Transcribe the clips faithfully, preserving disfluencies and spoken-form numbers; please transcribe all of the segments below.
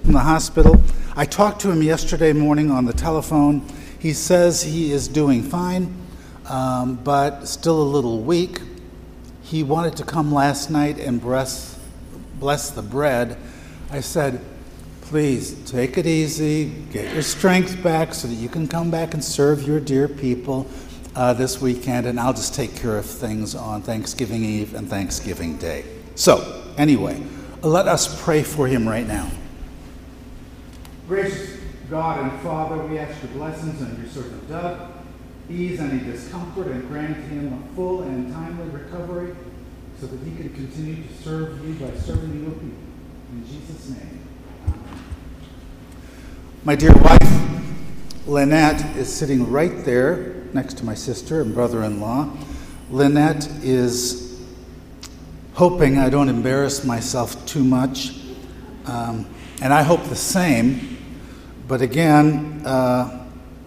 from the hospital. I talked to him yesterday morning on the telephone. He says he is doing fine, um, but still a little weak. He wanted to come last night and bless, bless the bread. I said, please take it easy, get your strength back so that you can come back and serve your dear people uh, this weekend, and I'll just take care of things on Thanksgiving Eve and Thanksgiving Day. So, anyway, let us pray for him right now. Gracious God and Father, we ask your blessings on your servant Doug. Ease any discomfort and grant him a full and timely recovery so that he can continue to serve you by serving your people. In Jesus' name, amen. My dear wife, Lynette, is sitting right there next to my sister and brother-in-law. Lynette is hoping I don't embarrass myself too much, um, and I hope the same. But again, uh,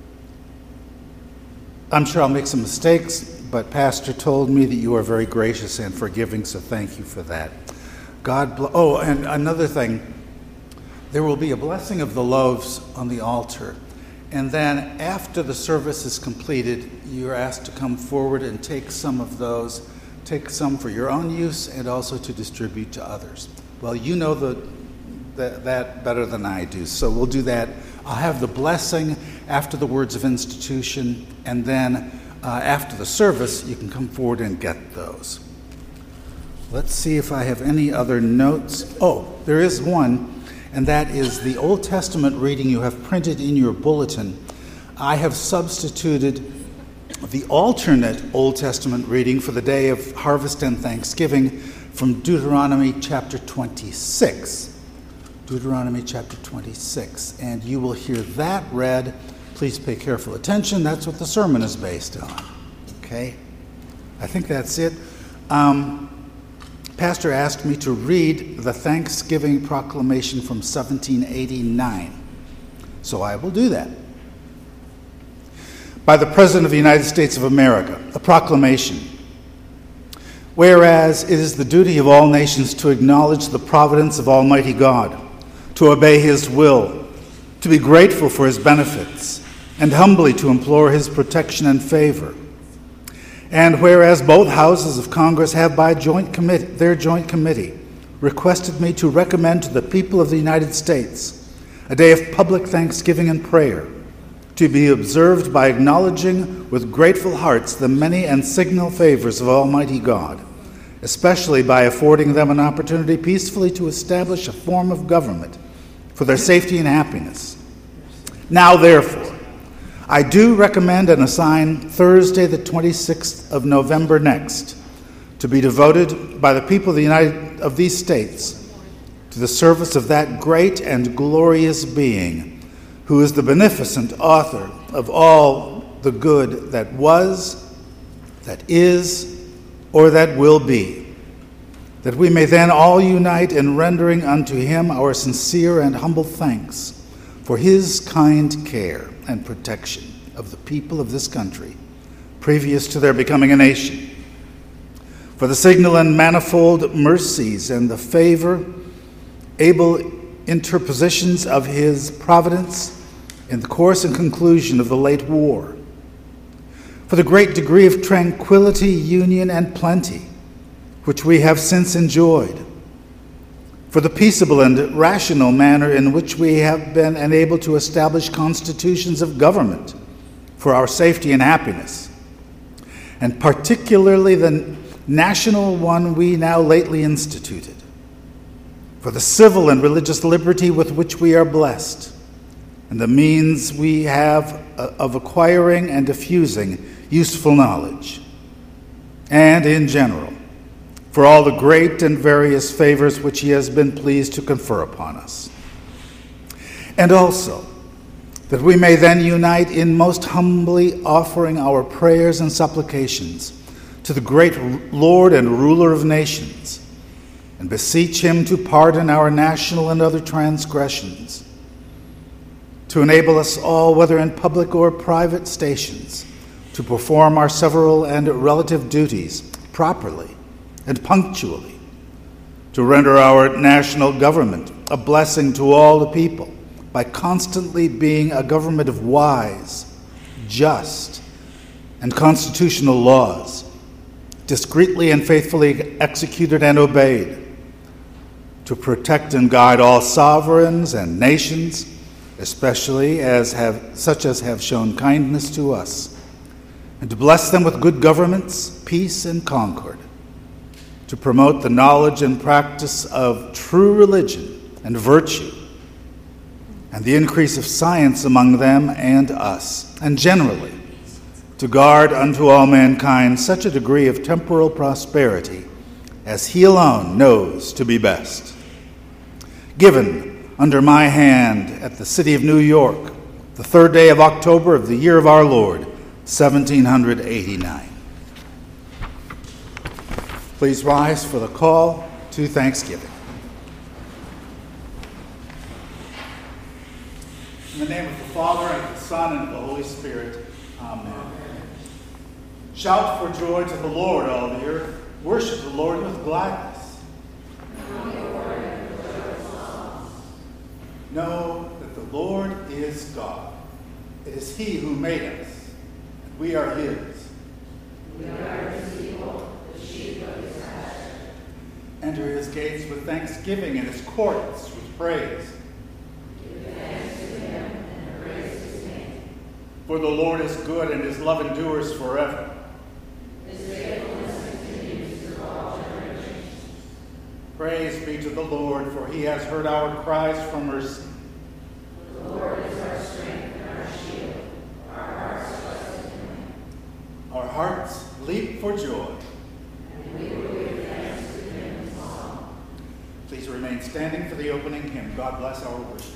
I'm sure I'll make some mistakes, but Pastor told me that you are very gracious and forgiving, so thank you for that. God bless. Oh, and another thing, there will be a blessing of the loaves on the altar, and then after the service is completed, you're asked to come forward and take some of those, take some for your own use and also to distribute to others. Well, you know the, the, that better than I do, so we'll do that. I'll have the blessing after the words of institution, and then uh, after the service, you can come forward and get those. Let's see if I have any other notes. Oh, there is one, and that is the Old Testament reading you have printed in your bulletin. I have substituted the alternate Old Testament reading for the day of harvest and Thanksgiving from Deuteronomy chapter twenty-six. Deuteronomy chapter twenty-six, and you will hear that read. Please pay careful attention. That's what the sermon is based on. Okay? I think that's it. Um, Pastor asked me to read the Thanksgiving proclamation from seventeen eighty-nine, so I will do that. By the President of the United States of America, a proclamation. Whereas it is the duty of all nations to acknowledge the providence of Almighty God, to obey his will, to be grateful for his benefits, and humbly to implore his protection and favor. And whereas both houses of Congress have by joint committee, their joint committee requested me to recommend to the people of the United States a day of public thanksgiving and prayer, to be observed by acknowledging with grateful hearts the many and signal favors of Almighty God, especially by affording them an opportunity peacefully to establish a form of government for their safety and happiness. Now, therefore, I do recommend and assign Thursday, the twenty-sixth of November next, to be devoted by the people of the United of these states to the service of that great and glorious being who is the beneficent author of all the good that was, that is, or that will be, that we may then all unite in rendering unto him our sincere and humble thanks for his kind care and protection of the people of this country, previous to their becoming a nation, for the signal and manifold mercies and the favor, able interpositions of his providence in the course and conclusion of the late war, for the great degree of tranquility, union, and plenty which we have since enjoyed, for the peaceable and rational manner in which we have been enabled to establish constitutions of government for our safety and happiness, and particularly the national one we now lately instituted, for the civil and religious liberty with which we are blessed, and the means we have of acquiring and diffusing useful knowledge, and in general, for all the great and various favors which he has been pleased to confer upon us. And also, that we may then unite in most humbly offering our prayers and supplications to the great Lord and ruler of nations, and beseech him to pardon our national and other transgressions, to enable us all, whether in public or private stations, to perform our several and relative duties properly and punctually, to render our national government a blessing to all the people by constantly being a government of wise, just, and constitutional laws, discreetly and faithfully executed and obeyed, to protect and guide all sovereigns and nations, especially as have, such as have shown kindness to us, and to bless them with good governments, peace, and concord, to promote the knowledge and practice of true religion and virtue, and the increase of science among them and us, and generally, to guard unto all mankind such a degree of temporal prosperity as he alone knows to be best. Given under my hand at the city of New York, the third day of October of the year of our Lord, seventeen eighty-nine. Please rise for the call to Thanksgiving. In the name of the Father, and of the Son, and of the Holy Spirit, amen. Shout for joy to the Lord, all the earth. Worship the Lord with gladness. Know that the Lord is God. It is he who made us, and we are his. We are his people, the sheep of his pasture. Enter his gates with thanksgiving and his courts with praise. Give thanks to him and praise his name. For the Lord is good, and his love endures forever. His faithfulness continues through all generations. Praise be to the Lord, for he has heard our cries from mercy. The Lord is our strength and our shield. Our hearts trust in him. Our hearts leap for joy. And we will give thanks to him in song. Please remain standing for the opening hymn. God bless our worship.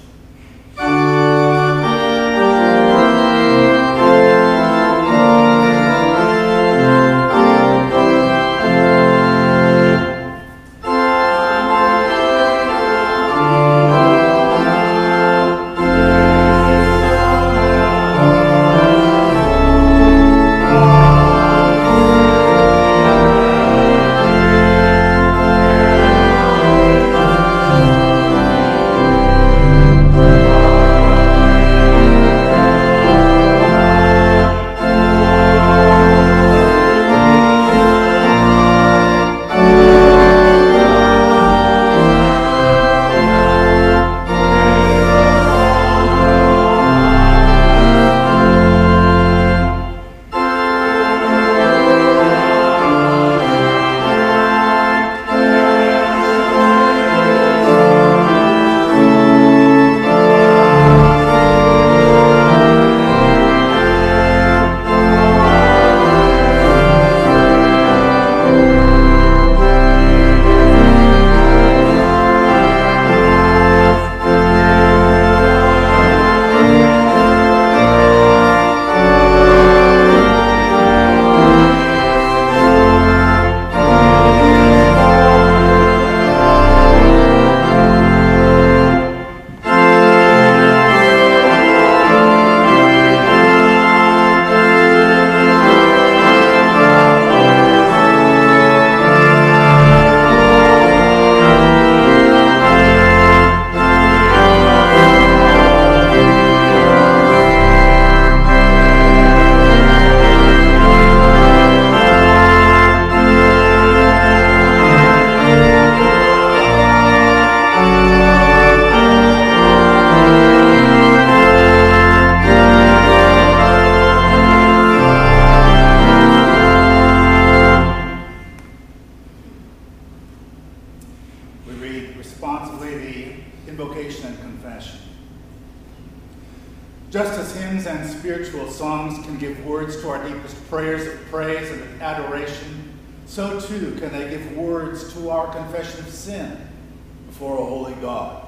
Just as hymns and spiritual songs can give words to our deepest prayers of praise and adoration, so too can they give words to our confession of sin before a holy God.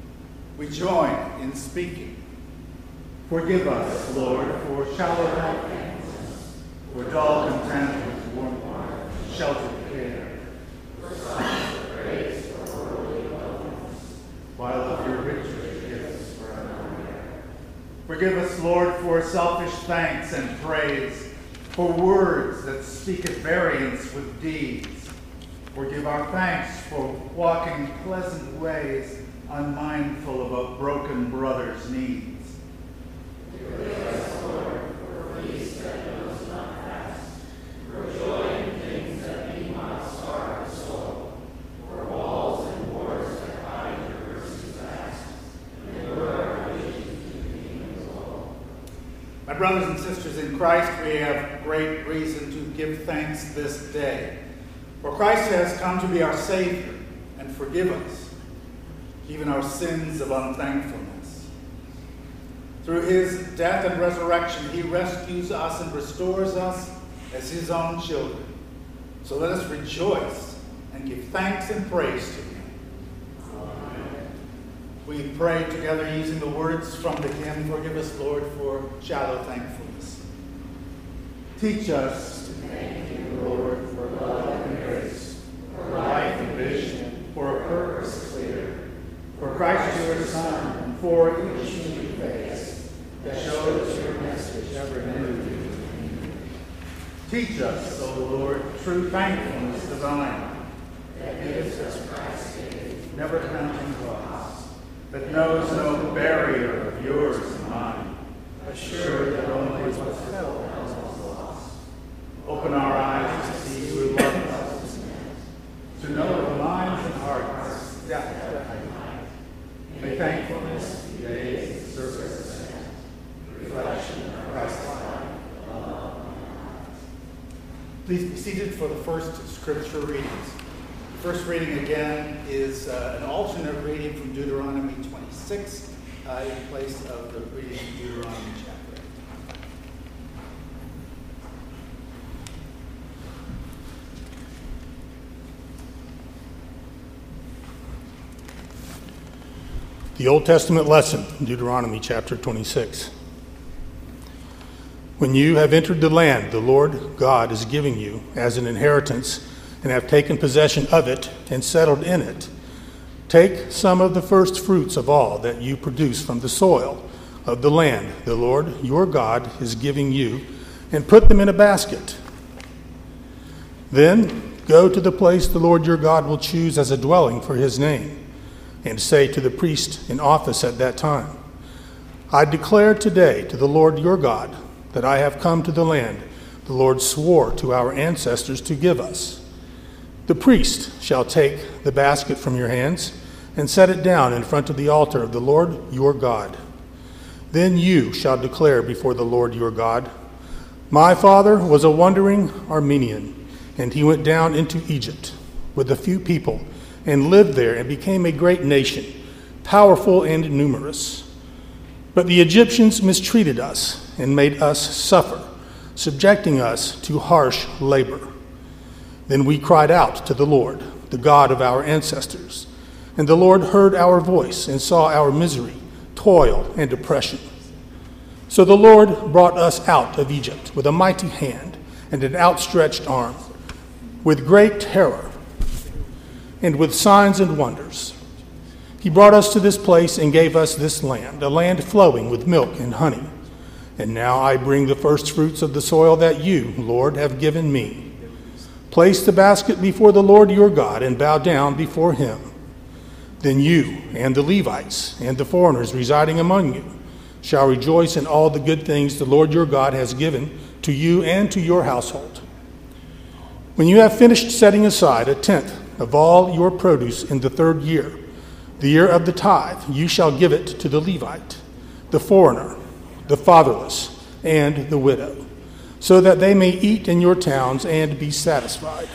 We join in speaking. Forgive us, Lord, for shallow thankfulness, for dull content with warm heart, sheltered care, for silent praise, for worldly indulgence, while of your rich gifts for unaware. Forgive us, Lord, for selfish thanks and praise, for words that speak at variance with deeds. Forgive our thanks for walking pleasant ways unmindful of a broken brother's needs. My brothers and sisters in Christ, we have great reason to give thanks this day. For Christ has come to be our Savior and forgive us, even our sins of unthankfulness. Through his death and resurrection, he rescues us and restores us as his own children. So let us rejoice and give thanks and praise to him. Amen. We pray together using the words from the hymn, Forgive Us, Lord, for Shallow Thankfulness. Teach us to thank you, Lord, for love and grace, for life and vision, for a purpose clear, for Christ your Son, and for each new face that shows your message ever new. Teach us, O Lord, true thankfulness divine, that gives us Christ's gift, never counting loss, that knows no barrier of yours and mine, assured that only what's held is lost. Open our eyes to see who loves us, to know the minds and hearts, depth and height. May thankfulness be days, service, reflection of Christ's life. Please be seated for the first scripture readings. The first reading again is uh, an alternate reading from Deuteronomy twenty-six uh, in place of the reading from Deuteronomy chapter eight. The Old Testament lesson, Deuteronomy chapter twenty-six. When you have entered the land the Lord God is giving you as an inheritance and have taken possession of it and settled in it, take some of the first fruits of all that you produce from the soil of the land the Lord your God is giving you and put them in a basket. Then go to the place the Lord your God will choose as a dwelling for his name, and say to the priest in office at that time, I declare today to the Lord your God that I have come to the land the Lord swore to our ancestors to give us. The priest shall take the basket from your hands and set it down in front of the altar of the Lord your God. Then you shall declare before the Lord your God, my father was a wandering Armenian, and he went down into Egypt with a few people and lived there and became a great nation, powerful and numerous. But the Egyptians mistreated us and made us suffer, subjecting us to harsh labor. Then we cried out to the Lord, the God of our ancestors, and the Lord heard our voice and saw our misery, toil, and oppression. So the Lord brought us out of Egypt with a mighty hand and an outstretched arm, with great terror and with signs and wonders. He brought us to this place and gave us this land, a land flowing with milk and honey. And now I bring the first fruits of the soil that you, Lord, have given me. Place the basket before the Lord your God and bow down before him. Then you and the Levites and the foreigners residing among you shall rejoice in all the good things the Lord your God has given to you and to your household. When you have finished setting aside a tenth of all your produce in the third year, the year of the tithe, you shall give it to the Levite, the foreigner, the fatherless, and the widow, so that they may eat in your towns and be satisfied.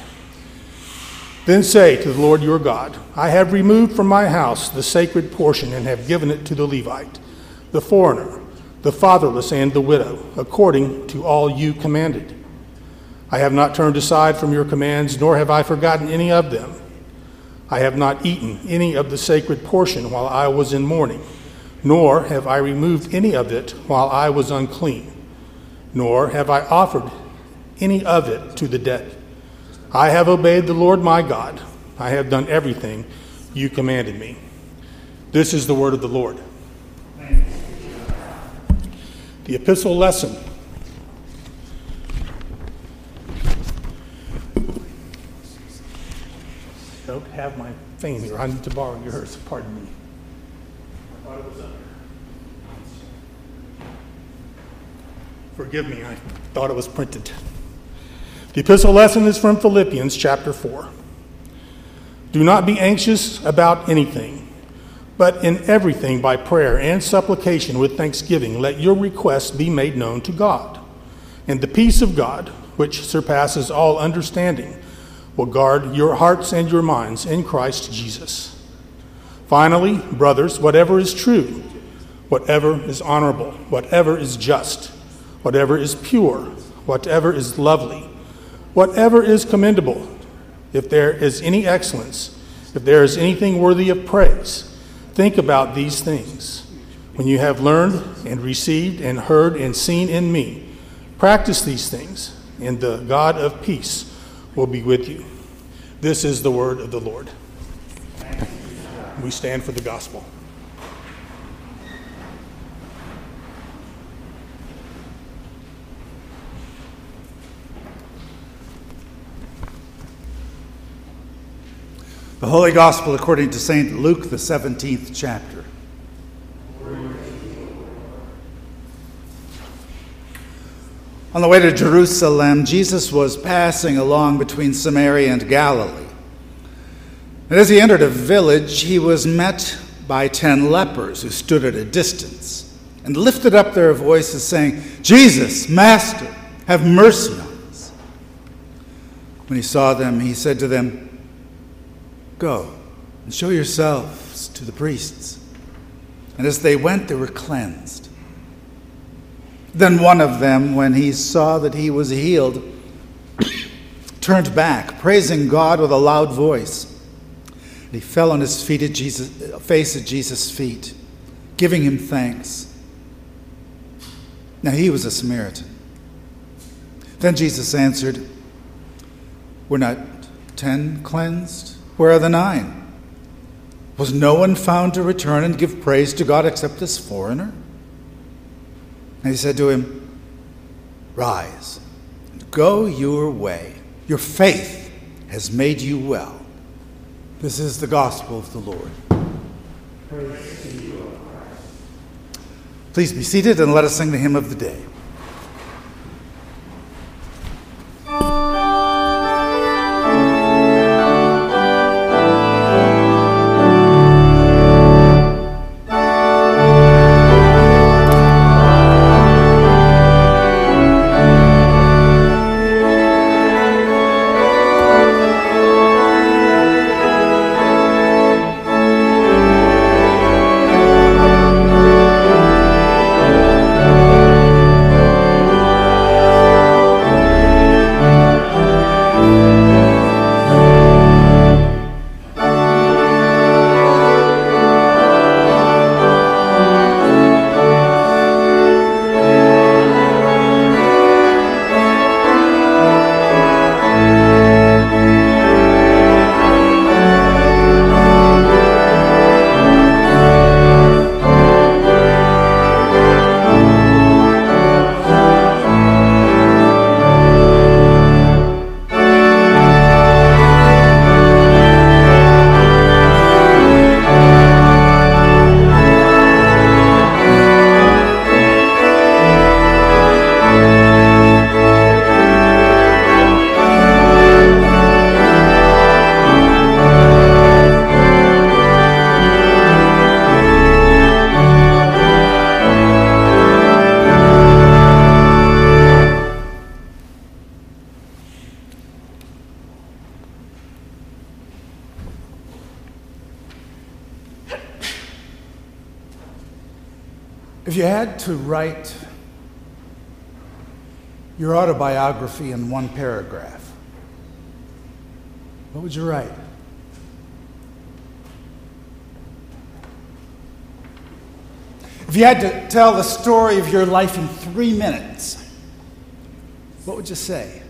Then say to the Lord your God, I have removed from my house the sacred portion and have given it to the Levite, the foreigner, the fatherless, and the widow, according to all you commanded. I have not turned aside from your commands, nor have I forgotten any of them. I have not eaten any of the sacred portion while I was in mourning, nor have I removed any of it while I was unclean, nor have I offered any of it to the dead. I have obeyed the Lord my God. I have done everything you commanded me. This is the word of the Lord. The epistle lesson. Don't have my thing here. I need to borrow yours. Pardon me. Forgive me, I thought it was printed. The epistle lesson is from Philippians chapter four. Do not be anxious about anything, but in everything by prayer and supplication with thanksgiving, let your requests be made known to God. And the peace of God, which surpasses all understanding, will guard your hearts and your minds in Christ Jesus. Finally, brothers, whatever is true, whatever is honorable, whatever is just, whatever is pure, whatever is lovely, whatever is commendable, if there is any excellence, if there is anything worthy of praise, think about these things. When you have learned and received and heard and seen in me, practice these things, and the God of peace will be with you. This is the word of the Lord. We stand for the gospel. The Holy Gospel according to Saint Luke, the seventeenth chapter. On the way to Jerusalem, Jesus was passing along between Samaria and Galilee. And as he entered a village, he was met by ten lepers who stood at a distance and lifted up their voices, saying, "Jesus, Master, have mercy on us." When he saw them, he said to them, "Go and show yourselves to the priests." And as they went, they were cleansed. Then one of them, when he saw that he was healed, turned back, praising God with a loud voice. And he fell on his feet at Jesus, face at Jesus' feet, giving him thanks. Now he was a Samaritan. Then Jesus answered, "Were not ten cleansed? Where are the nine? Was no one found to return and give praise to God except this foreigner?" And he said to him, "Rise, and go your way. Your faith has made you well." This is the gospel of the Lord. Praise to you, O Christ. Please be seated and let us sing the hymn of the day. If you had to write your autobiography in one paragraph, what would you write? If you had to tell the story of your life in three minutes, what would you say?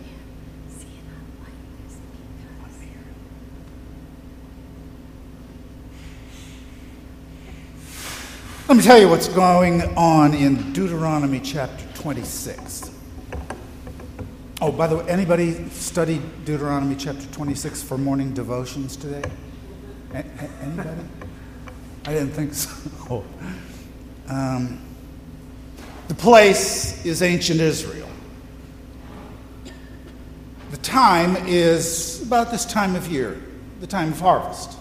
Let me tell you what's going on in Deuteronomy chapter twenty-six. Oh, by the way, anybody studied Deuteronomy chapter twenty-six for morning devotions today? A- a- anybody? I didn't think so. Um, the place is ancient Israel. The time is about this time of year, the time of harvest.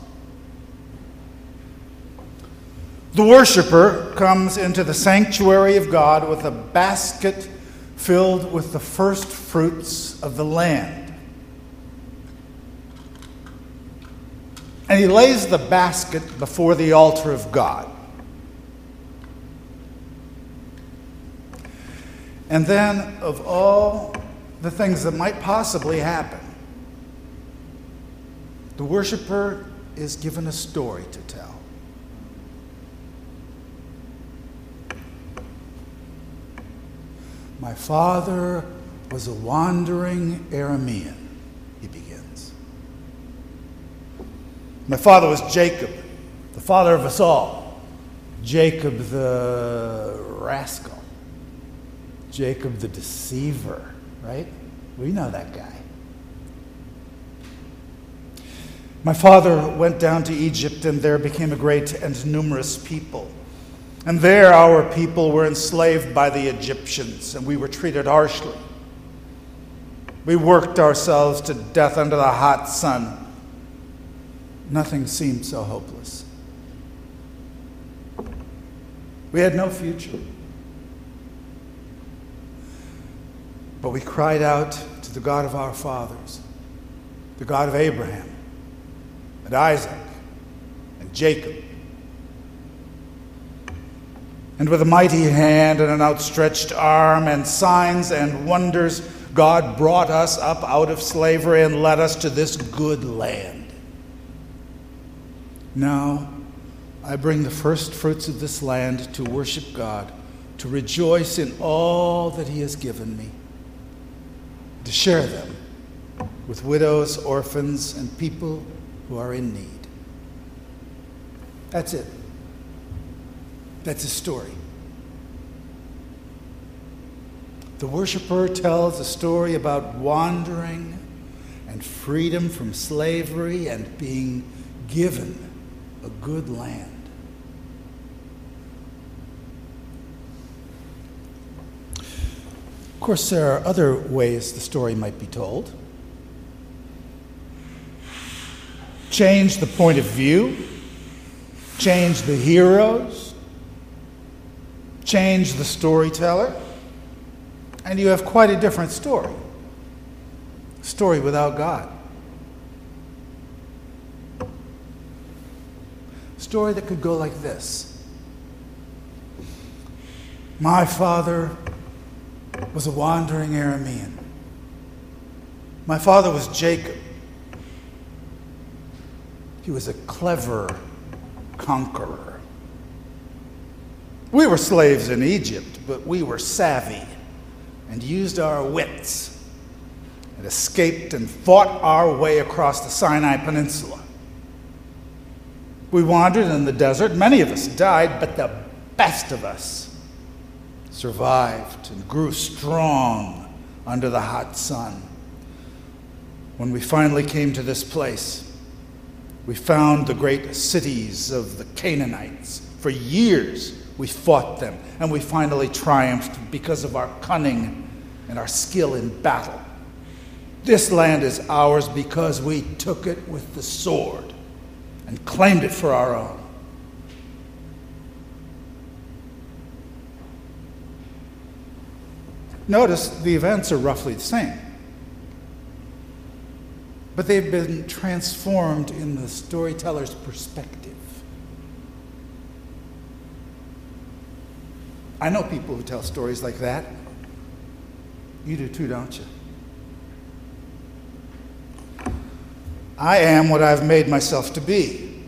The worshiper comes into the sanctuary of God with a basket filled with the first fruits of the land. And he lays the basket before the altar of God. And then, of all the things that might possibly happen, the worshiper is given a story to tell. My father was a wandering Aramean, he begins. My father was Jacob, the father of us all. Jacob the rascal. Jacob the deceiver, right? We know that guy. My father went down to Egypt and there became a great and numerous people. And there our people were enslaved by the Egyptians, and we were treated harshly. We worked ourselves to death under the hot sun. Nothing seemed so hopeless. We had no future. But we cried out to the God of our fathers, the God of Abraham, and Isaac, and Jacob. And with a mighty hand and an outstretched arm and signs and wonders, God brought us up out of slavery and led us to this good land. Now, I bring the first fruits of this land to worship God, to rejoice in all that He has given me, to share them with widows, orphans, and people who are in need. That's it. That's his story. The worshiper tells a story about wandering and freedom from slavery and being given a good land. Of course, there are other ways the story might be told. Change the point of view, change the heroes, change the storyteller, and you have quite a different story. A story without God. A story that could go like this. My father was a wandering Aramean. My father was Jacob. He was a clever conqueror. We were slaves in Egypt, but we were savvy and used our wits and escaped and fought our way across the Sinai Peninsula. We wandered in the desert. Many of us died, but the best of us survived and grew strong under the hot sun. When we finally came to this place, we found the great cities of the Canaanites. For years, we fought them, and we finally triumphed because of our cunning and our skill in battle. This land is ours because we took it with the sword and claimed it for our own. Notice the events are roughly the same, but they've been transformed in the storyteller's perspective. I know people who tell stories like that. You do too, don't you? I am what I've made myself to be.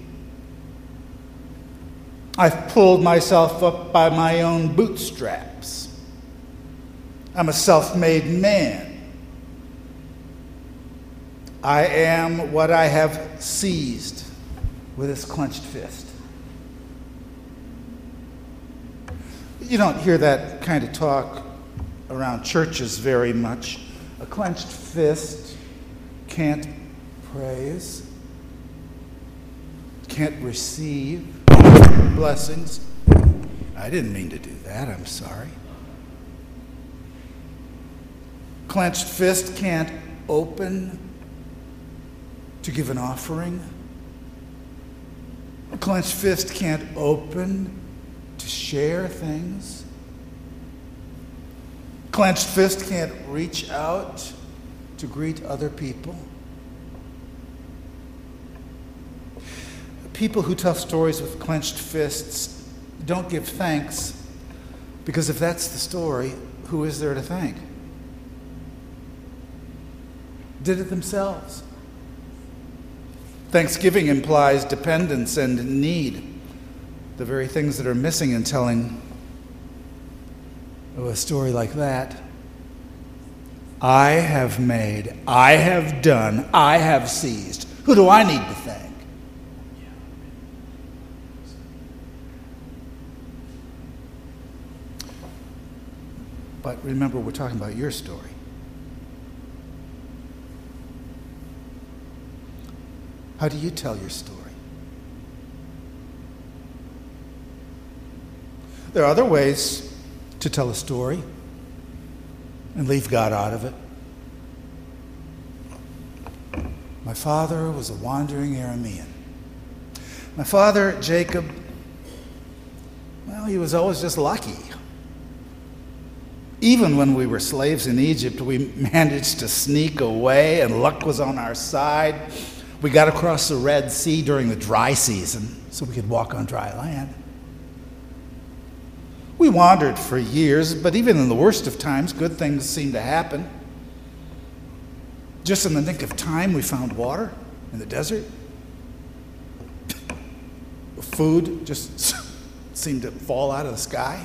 I've pulled myself up by my own bootstraps. I'm a self-made man. I am what I have seized with this clenched fist. You don't hear that kind of talk around churches very much. A clenched fist can't praise, can't receive, Blessings. I didn't mean to do that. I'm sorry. Clenched fist can't open to give an offering. A clenched fist can't open to share things. Clenched fist can't reach out to greet other people. People who tell stories with clenched fists don't give thanks, because if that's the story, who is there to thank? Did it themselves. Thanksgiving implies dependence and need, the very things that are missing in telling a story like that. I have made, I have done, I have seized. Who do I need to thank? But remember, we're talking about your story. How do you tell your story? There are other ways to tell a story and leave God out of it. My father was a wandering Aramean. My father, Jacob, well, he was always just lucky. Even when we were slaves in Egypt, we managed to sneak away and luck was on our side. We got across the Red Sea during the dry season so we could walk on dry land. We wandered for years, but even in the worst of times, good things seemed to happen. Just in the nick of time, we found water in the desert. Food just seemed to fall out of the sky.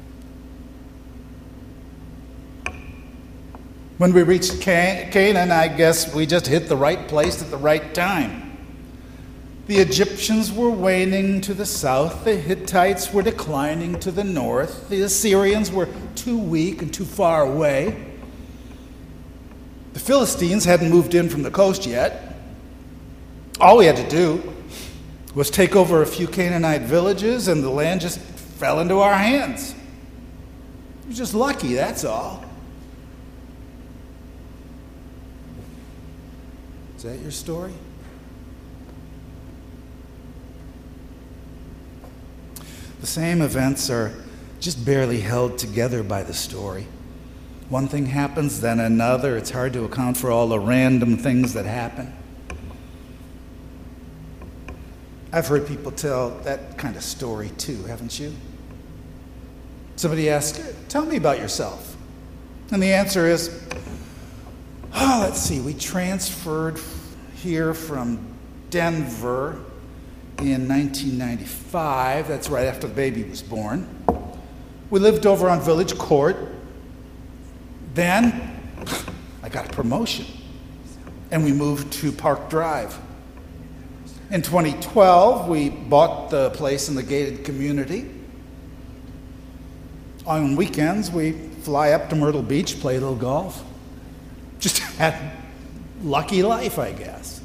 When we reached Can- Canaan, I guess we just hit the right place at the right time. The Egyptians were waning to the south. The Hittites were declining to the north. The Assyrians were too weak and too far away. The Philistines hadn't moved in from the coast yet. All we had to do was take over a few Canaanite villages, and the land just fell into our hands. It was just lucky, that's all. Is that your story? The same events are just barely held together by the story. One thing happens, then another. It's hard to account for all the random things that happen. I've heard people tell that kind of story too, haven't you? Somebody asks, tell me about yourself. And the answer is, oh, let's see, we transferred here from Denver in nineteen ninety-five. That's right after the baby was born. We lived over on Village Court. Then I got a promotion, and we moved to Park Drive. In twenty twelve, we bought the place in the gated community. On weekends, we fly up to Myrtle Beach, play a little golf. Just had a lucky life, I guess.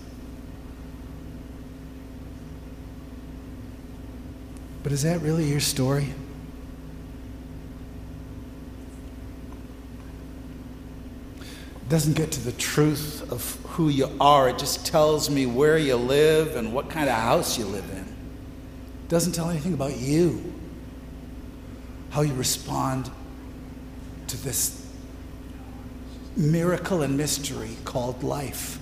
But is that really your story? It doesn't get to the truth of who you are. It just tells me where you live and what kind of house you live in. It doesn't tell anything about you, how you respond to this miracle and mystery called life.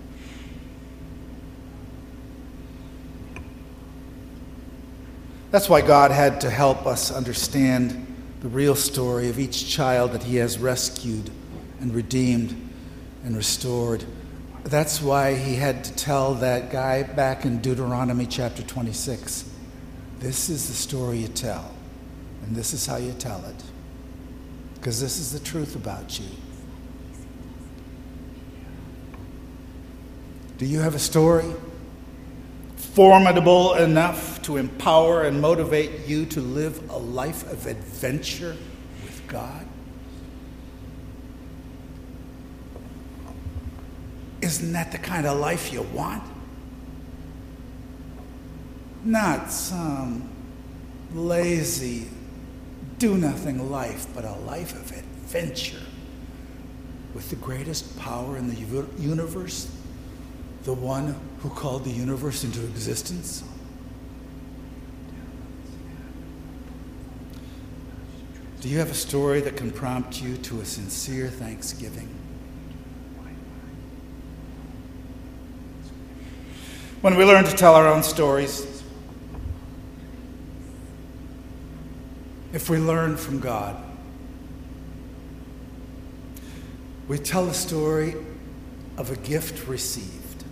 That's why God had to help us understand the real story of each child that he has rescued and redeemed and restored. That's why he had to tell that guy back in Deuteronomy chapter twenty-six, this is the story you tell, and this is how you tell it, because this is the truth about you. Do you have a story formidable enough to empower and motivate you to live a life of adventure with God? Isn't that the kind of life you want? Not some lazy, do-nothing life, but a life of adventure with the greatest power in the universe, the one who called the universe into existence? Do you have a story that can prompt you to a sincere thanksgiving? When we learn to tell our own stories, if we learn from God, we tell the story of a gift received.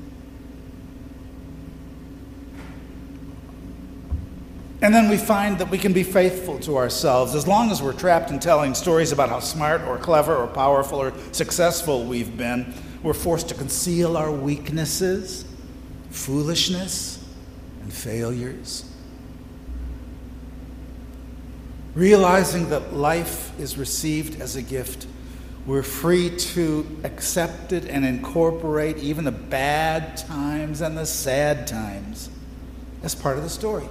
And then we find that we can be faithful to ourselves as long as we're trapped in telling stories about how smart or clever or powerful or successful we've been. We're forced to conceal our weaknesses, foolishness, and failures. Realizing that life is received as a gift, we're free to accept it and incorporate even the bad times and the sad times as part of the story.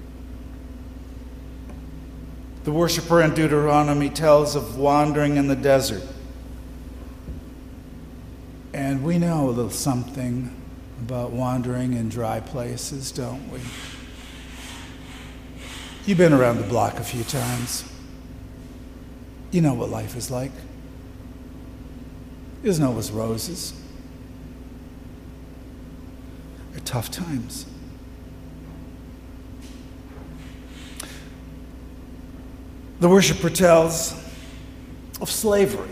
The worshiper in Deuteronomy tells of wandering in the desert. And we know a little something about wandering in dry places, don't we? You've been around the block a few times. You know what life is like. It isn't always roses. They're tough times. The worshiper tells of slavery.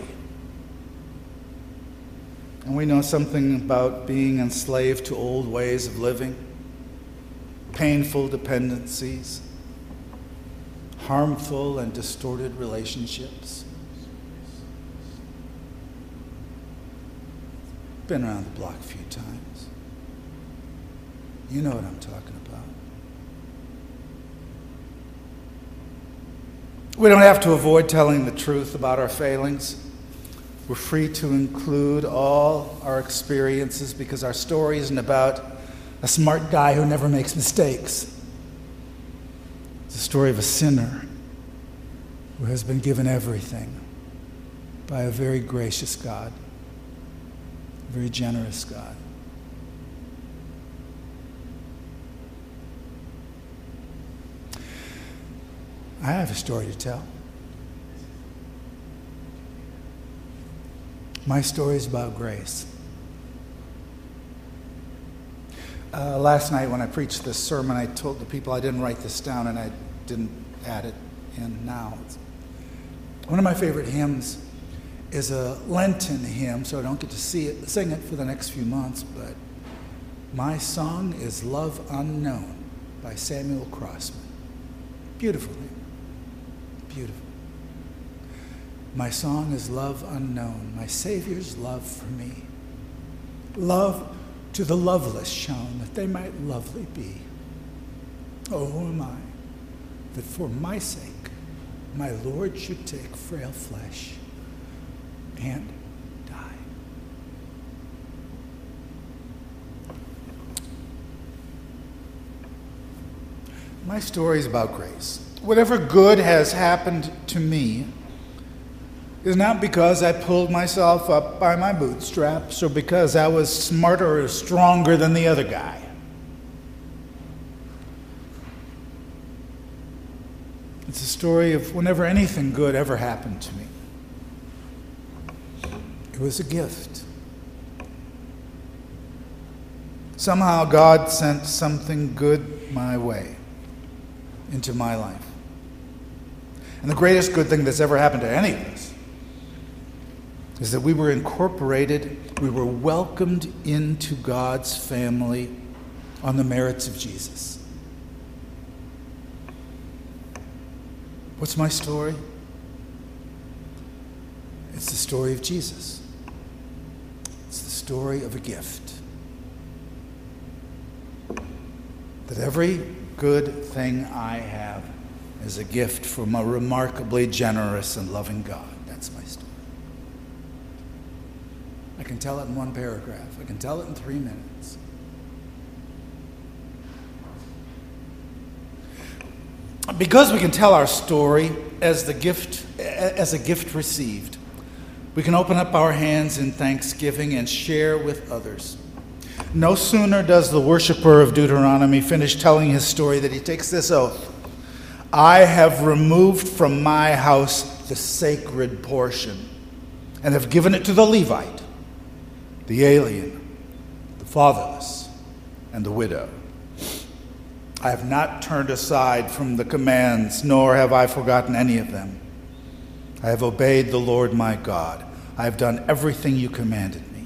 And we know something about being enslaved to old ways of living, painful dependencies, harmful and distorted relationships. Been around the block a few times. You know what I'm talking about. We don't have to avoid telling the truth about our failings. We're free to include all our experiences because our story isn't about a smart guy who never makes mistakes. It's the story of a sinner who has been given everything by a very gracious God, a very generous God. I have a story to tell. My story is about grace. Uh, last night when I preached this sermon, I told the people I didn't write this down and I didn't add it in now. It's one of my favorite hymns is a Lenten hymn, so I don't get to see it, sing it for the next few months, but my song is Love Unknown by Samuel Crossman. Beautiful hymn. Beautiful. My song is love unknown, my Savior's love for me. Love to the loveless shown, that they might lovely be. Oh, who am I, that for my sake, my Lord should take frail flesh and die. My story is about grace. Whatever good has happened to me is not because I pulled myself up by my bootstraps or because I was smarter or stronger than the other guy. It's a story of whenever anything good ever happened to me. It was a gift. Somehow God sent something good my way, into my life. And the greatest good thing that's ever happened to any of us is that we were incorporated, we were welcomed into God's family on the merits of Jesus. What's my story? It's the story of Jesus. It's the story of a gift. That every good thing I have is a gift from a remarkably generous and loving God. That's my story. I can tell it in one paragraph. I can tell it in three minutes. Because we can tell our story as the gift, as a gift received, we can open up our hands in thanksgiving and share with others. No sooner does the worshiper of Deuteronomy finish telling his story that he takes this oath: I have removed from my house the sacred portion and have given it to the Levite, the alien, the fatherless, and the widow. I have not turned aside from the commands, nor have I forgotten any of them. I have obeyed the Lord my God. I have done everything you commanded me.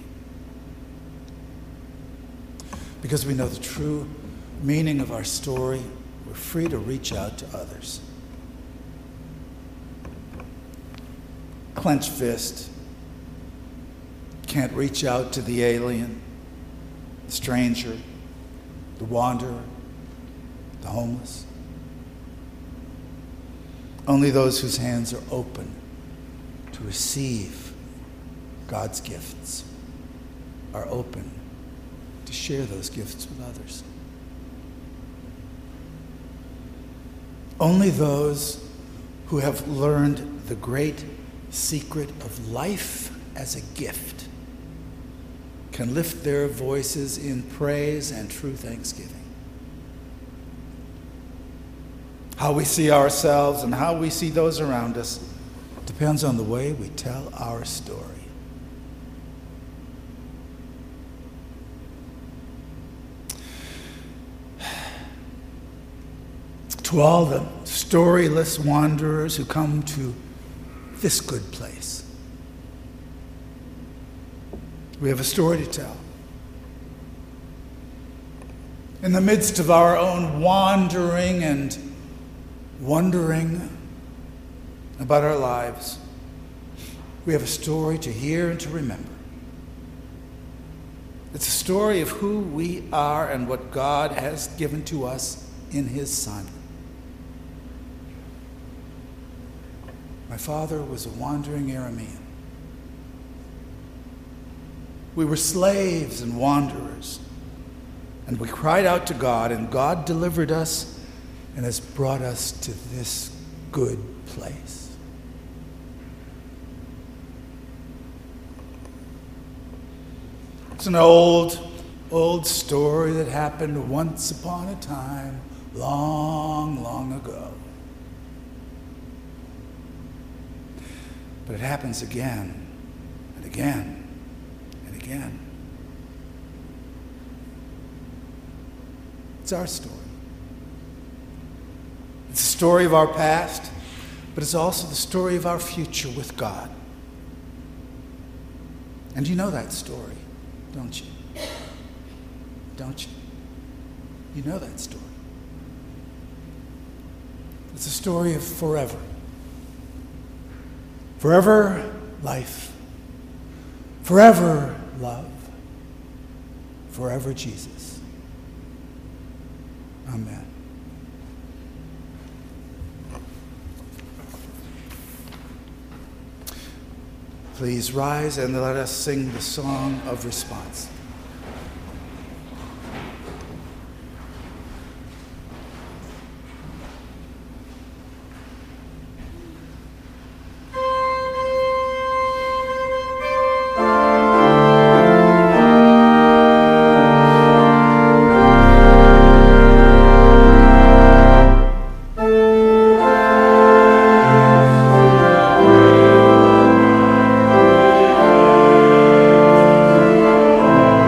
Because we know the true meaning of our story, we're free to reach out to others. Clenched fist. Can't reach out to the alien, the stranger, the wanderer, the homeless. Only those whose hands are open to receive God's gifts are open to share those gifts with others. Only those who have learned the great secret of life as a gift can lift their voices in praise and true thanksgiving. How we see ourselves and how we see those around us depends on the way we tell our story. To all the storyless wanderers who come to this good place, we have a story to tell. In the midst of our own wandering and wondering about our lives, we have a story to hear and to remember. It's a story of who we are and what God has given to us in His Son. My father was a wandering Aramean. We were slaves and wanderers, and we cried out to God, and God delivered us and has brought us to this good place. It's an old, old story that happened once upon a time, long, long ago. But it happens again and again and again. It's our story. It's the story of our past, but it's also the story of our future with God. And you know that story, don't you? Don't you? You know that story. It's a story of forever. Forever life. Forever love. Forever Jesus. Amen. Please rise and let us sing the song of response. Thank you.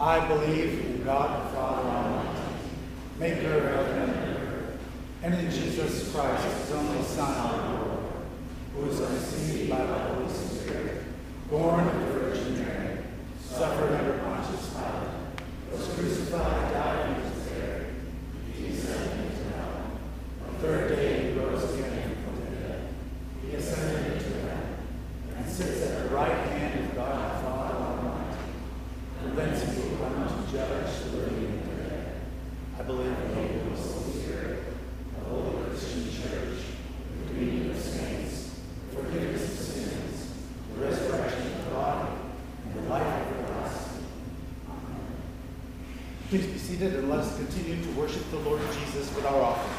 I believe in God the Father Almighty, maker of heaven and earth, and in Jesus Christ, his only Son, our Lord, who was conceived by the Holy Spirit, born of the Virgin Mary, suffered under Pontius Pilate, was crucified, died, and was buried. He descended into hell. The third day he rose again from the dead. He ascended into heaven, and sits at the right hand of God the Father Almighty. From thence he will come to judge the living and the dead. I believe in the Holy Spirit, the holy Christian Church, the communion of saints, the forgiveness of sins, the resurrection of the body, and the life everlasting. Amen. Please be seated and let us continue to worship the Lord Jesus with our offering.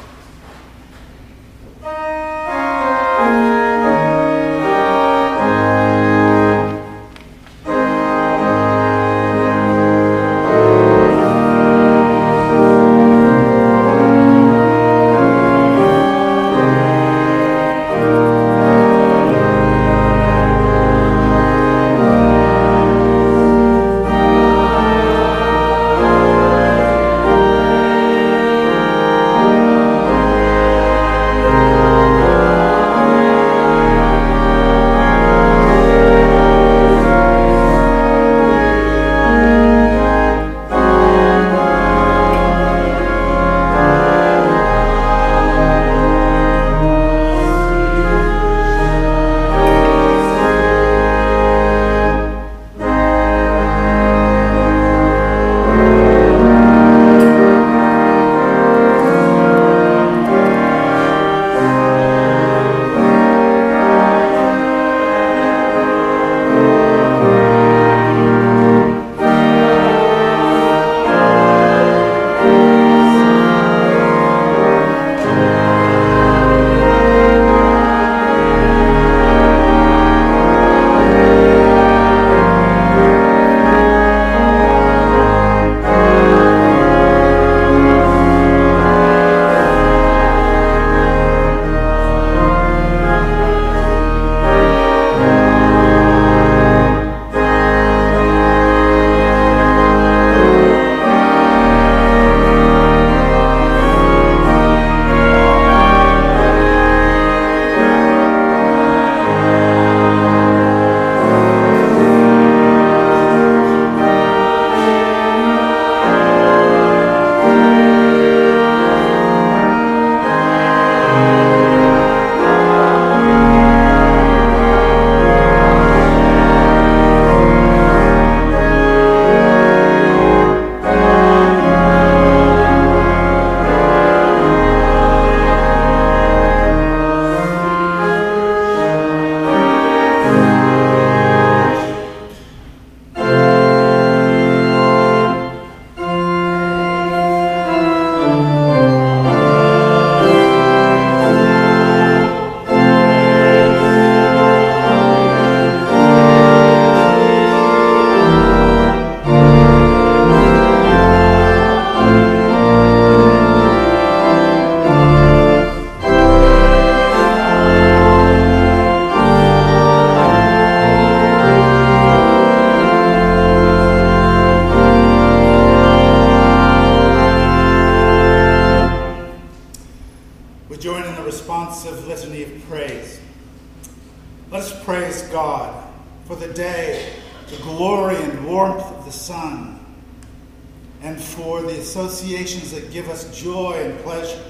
Associations that give us joy and pleasure.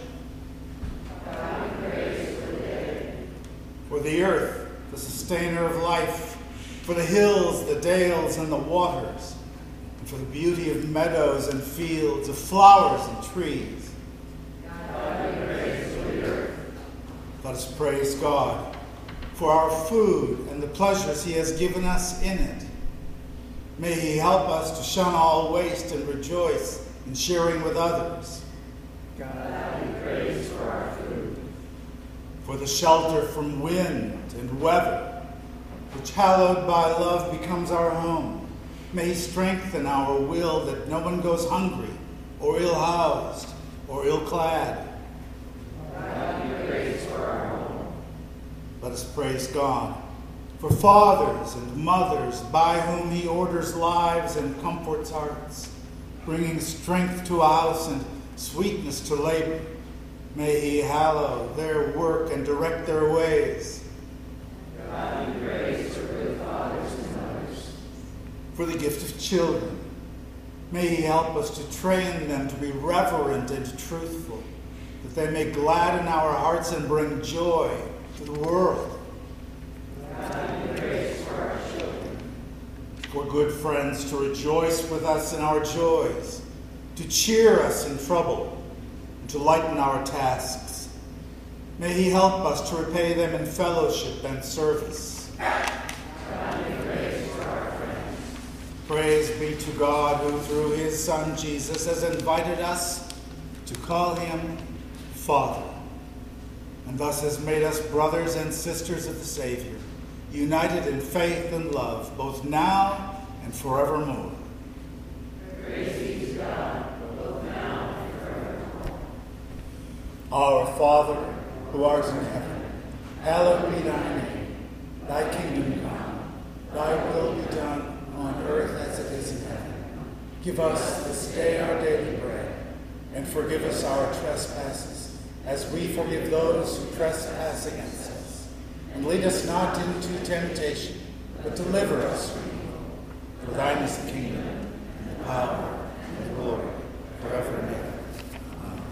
God, we praise for the day. For the earth, the sustainer of life, for the hills, the dales, and the waters, and for the beauty of meadows and fields, of flowers and trees. God, we praise for the earth. Let us praise God for our food and the pleasures he has given us in it. May he help us to shun all waste and rejoice in sharing with others. God, we praise for our food. For the shelter from wind and weather, which hallowed by love becomes our home. May he strengthen our will that no one goes hungry or ill-housed or ill-clad. God, we praise for our home. Let us praise God for fathers and mothers by whom he orders lives and comforts hearts, bringing strength to a house and sweetness to labor. May he hallow their work and direct their ways. God be praised for good fathers and mothers. For the gift of children, may he help us to train them to be reverent and truthful, that they may gladden our hearts and bring joy to the world. God be praised for our children. For good friends to rejoice with us in our joys, to cheer us in trouble, and to lighten our tasks. May he help us to repay them in fellowship and service. God be praised for our friends. Praise be to God, who through his Son Jesus has invited us to call him Father, and thus has made us brothers and sisters of the Savior, united in faith and love, both now and forevermore. Praise be to God, both now and forevermore. Our Father, who art in heaven, hallowed be thy name. Thy kingdom come, thy will be done on earth as it is in heaven. Give us this day our daily bread, and forgive us our trespasses, as we forgive those who trespass against us. And lead us not into temptation, but deliver us from evil. For thine is the kingdom, and the power, and the glory, forever and ever. Amen.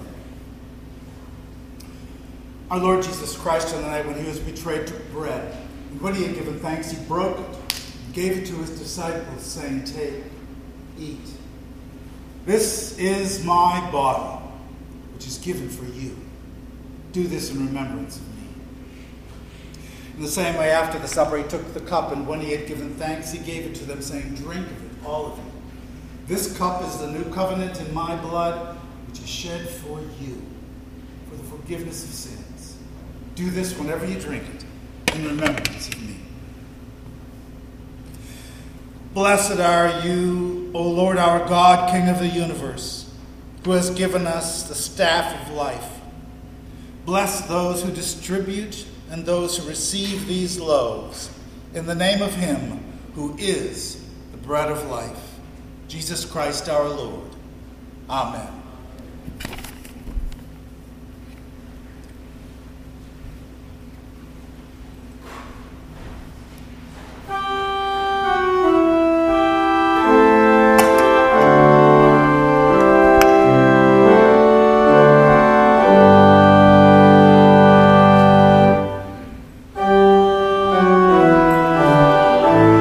Our Lord Jesus Christ, on the night when he was betrayed, took bread, and when he had given thanks, he broke it, and gave it to his disciples, saying, "Take, eat. This is my body, which is given for you. Do this in remembrance of me." In the same way, after the supper, he took the cup, and when he had given thanks, he gave it to them, saying, "Drink of it, all of you. This cup is the new covenant in my blood, which is shed for you, for the forgiveness of sins. Do this whenever you drink it, in remembrance of me." Blessed are you, O Lord our God, King of the universe, who has given us the staff of life. Bless those who distribute and those who receive these loaves, in the name of him who is the bread of life, Jesus Christ our Lord. Amen.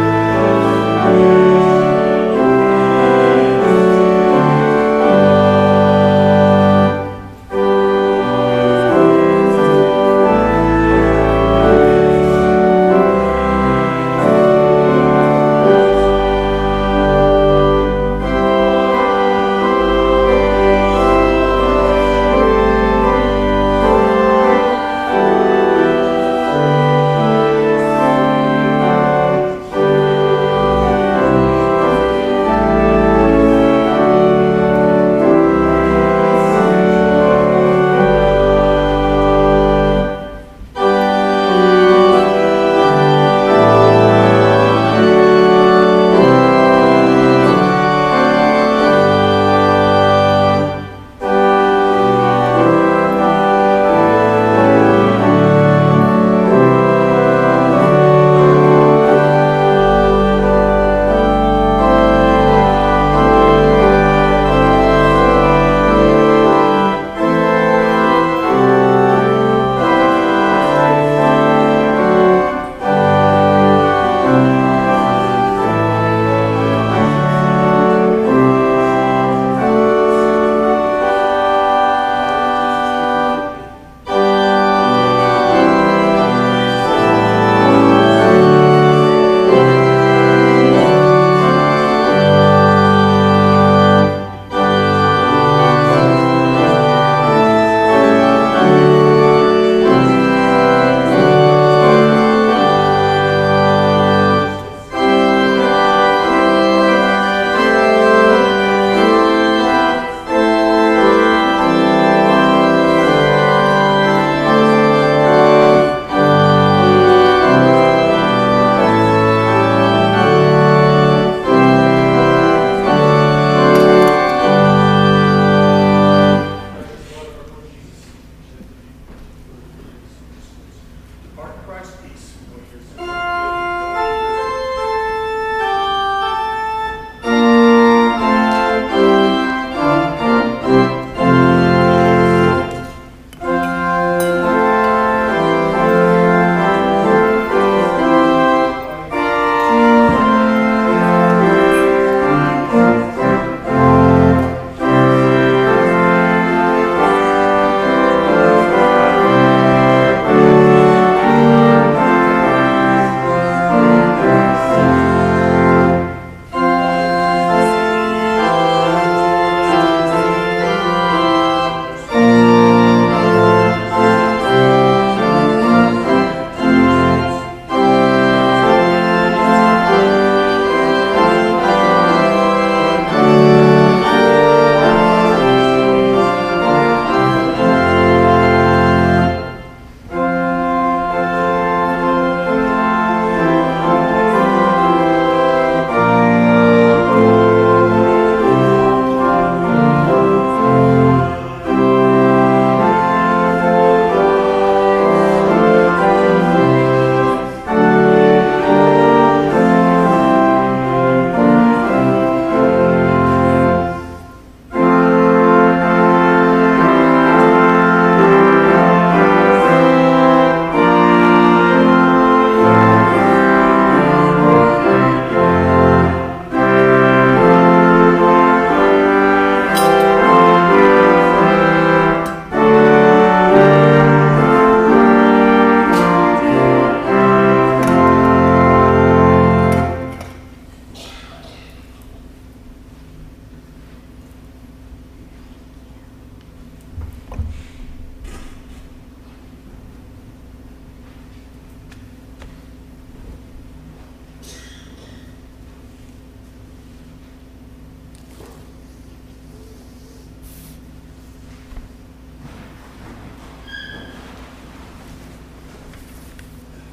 Amen.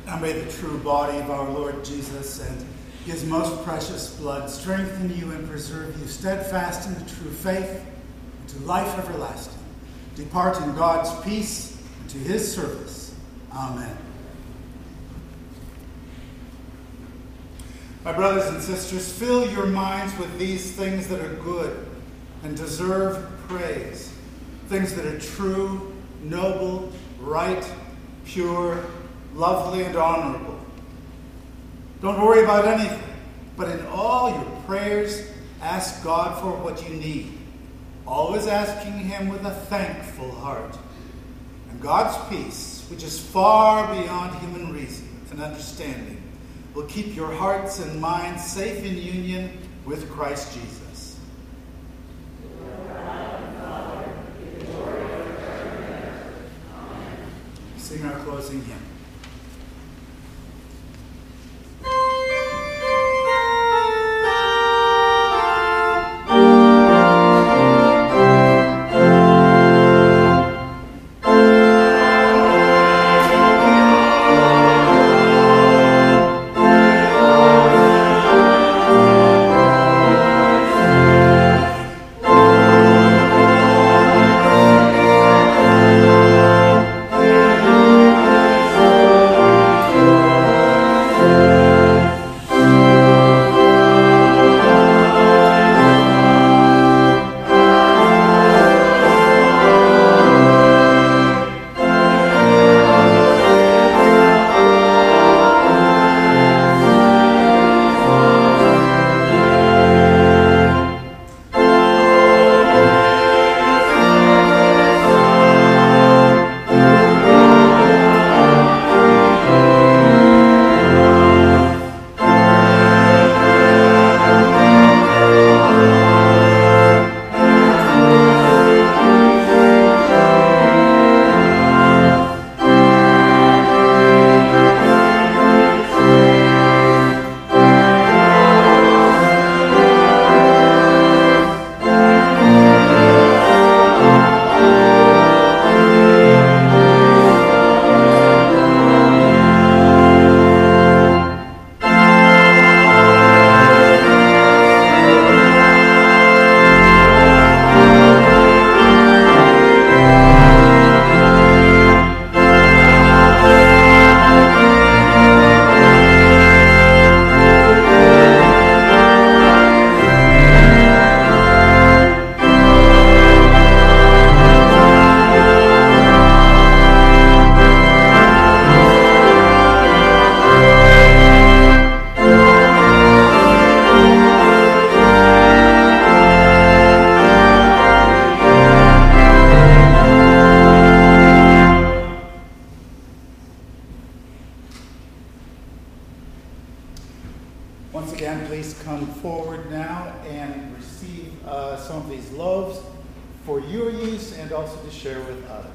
Now may the true body of our Lord Jesus and his most precious blood strengthen you and preserve you steadfast in the true faith and to life everlasting. Depart in God's peace and to his service. Amen. My brothers and sisters, fill your minds with these things that are good and deserve praise. Things that are true, noble, right, pure, lovely, and honorable. Don't worry about anything, but in all your prayers, ask God for what you need, always asking him with a thankful heart. And God's peace, which is far beyond human reason and understanding, will keep your hearts and minds safe in union with Christ Jesus. Sing our closing hymn. Once again, please come forward now and receive uh, some of these loaves for your use and also to share with others.